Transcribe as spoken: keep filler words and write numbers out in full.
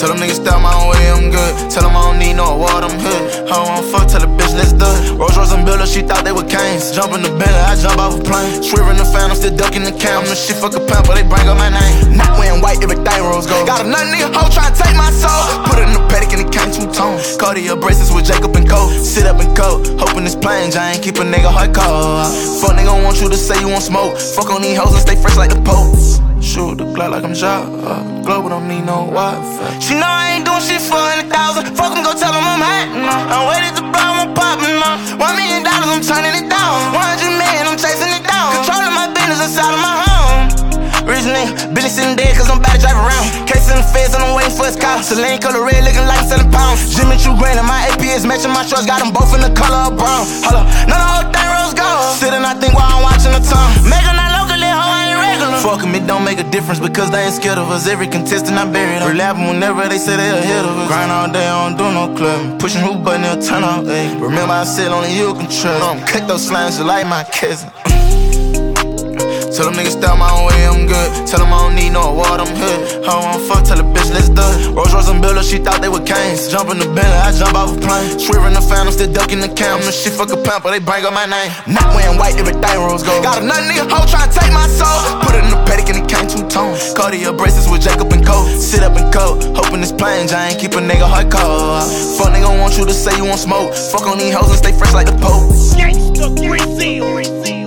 Tell them niggas style my own way, I'm good. Tell them I don't need no award, I'm hood. I don't wanna fuck, tell the bitch, let's do it. Rolls Royce and Builder, she thought they were canes. Jump in the Bentley, I jump off a plane. Swerving the fan, I'm still ducking the cam. The shit fuck a pound, but they bring up my name. Not wearing white, everything rose gold. Got another nigga hoe tryna take my soul. Put it in the paddock and it came two tones. Cartier bracelets with Jacob and Cole. Sit up and cold, hoping this plane giant keep a nigga heart cold. Fuck nigga want you to say you want smoke. Fuck on these hoes and stay fresh like the Pope. Shoot the Glock like I'm Jock. Uh, Global don't need no Wi-Fi. She know I ain't doing shit for a hundred thousand. Fuck em, go tell them I'm hot. No. I'm waiting to blow, I'm popping. No. One million dollars, I'm turning it down. One hundred million, I'm chasing it down. Controlling my business inside of my home. Rich nigga, Billy sitting dead cause I'm about to drive around. Case in the feds and I'm waiting for his car. Celine color red looking like seven pounds. Jimmy Choo green and my A P is matching my shorts. Got them both in the color of brown. Hold up, none of the whole thing rose gold. Sitting I think while I'm watching the tongue. Making that locally, hoe I ain't regular. Fuckin' me don't make a difference because they ain't scared of us. Every contestant I buried them. Relapping whenever they say they ahead of us. Grind all day, I don't do no clubbing. Pushing who button, they'll turn off, ayy. Remember I said only you can trust. I'm cut those slimes just like my cousin. Tell them niggas style my own way, I'm good. Tell them I don't need no award, I'm hood. I don't wanna fuck, tell the bitch, let's do it. Rolls Royce and Builder, she thought they were canes. Jump in the Bentley, I jump off a plane. Swerving the fan, I'm still ducking the cam. The shit fuck a pound, but they bring up my name. Not wearing white, everything rose gold. Got another nigga hoe tryna take my soul. Put it in the paddock and it came two tones. Cartier bracelets with Jacob and Cole. Sit up and cold, hoping this plane giant keep a nigga heart cold. Fuck nigga want you to say you want smoke. Fuck on these hoes and stay fresh like the Pope. Gangsta Brazil.